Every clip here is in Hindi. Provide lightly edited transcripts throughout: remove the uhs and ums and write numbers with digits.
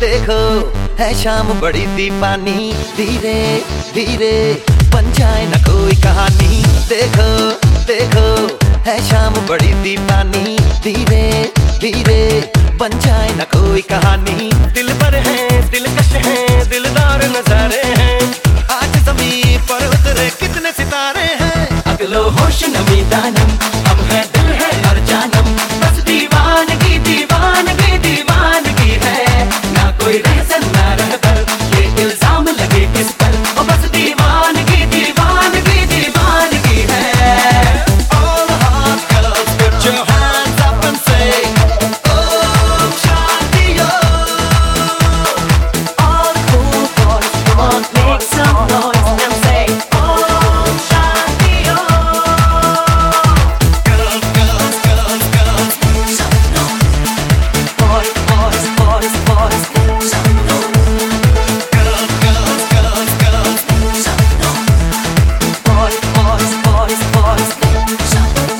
देखो है शाम बड़ी दीवानी, धीरे धीरे बन जाए न कोई कहानी। देखो देखो है शाम बड़ी दीवानी, धीरे धीरे बन जाए न कोई कहानी। दिल पर है दिलकश है दिलदार नजारे हैं, आज ज़मीं पर उतरे कितने सितारे हैं। अगलो होश नमी दानम, हम है दिल है और जानम, बस दीवानगी दीवानगी दीवानगी है। ना कोई रहसन ना रहबर, ये इल्जाम लगे किस पर, ओ बस दीवानगी दीवानगी दीवानगी है। All the hot girls put your hands up and say Om Shanti Om. All the cool boys, come on, make some noise and say Om Shanti Om. Girls, girls, girls, girls, Some noise. Boys, boys, boys, boys, some noise. girls, girls, girls, girls. Some noise. Boys, boys, boys, boys, some noise.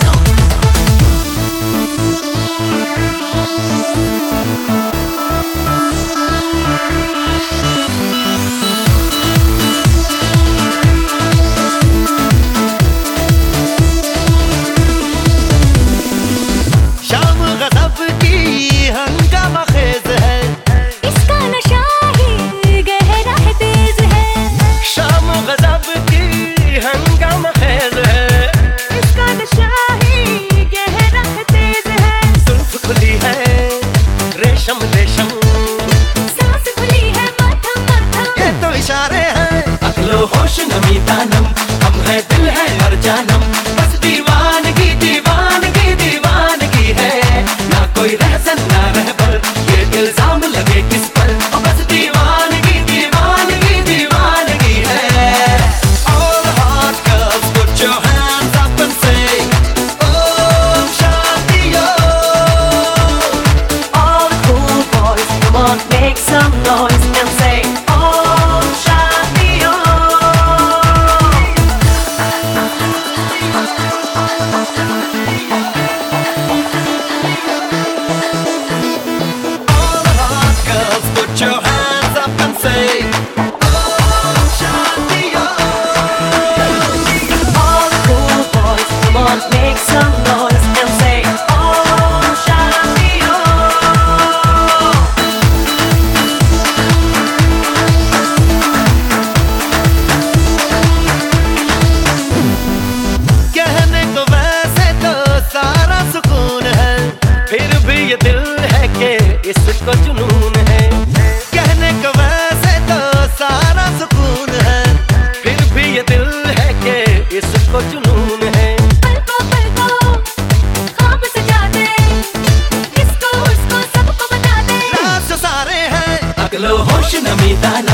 शाम गज़ब की हंगामा खेज है, इसका नशा ही गहरा है तेज है। शाम गज़ब की हंगामा खेज है। इसका नशा ही गहरा है तेज है। जुल्फ खुली है रेशम रेशम, सांस खुली है मध्यम मध्यम। ये तो इशारे हैं। अगलो होश नमी दानम, हम है दिल है और जानम, बस दीवानगी दीवानगी दीवानगी है। ना कोई रहसन ना रहबर, ये इल्जाम लगे किस पर, ओ बस दीवानगी दीवानगी दीवानगी है। All the hot girls put your hands up and say Om Shanti Om. All the cool boys, come on, make some noise and say Om Shanti Om. All the hot girls put your hands up and say Om Shanti Om. All the cool boys, come on, make some noise and say Om Shanti Om. कहने को वैसे तो सारा सुकून है, फिर भी ये दिल है कि इसको जुनून है। कहने को वैसे तो सारा सुकून है, फिर भी ये दिल है कि इसको जुनून है। पल को ख्वाब सजा दे, इसको उसको सबको बता दे। राज जो सारे हैं, अगलो होश नमी दाना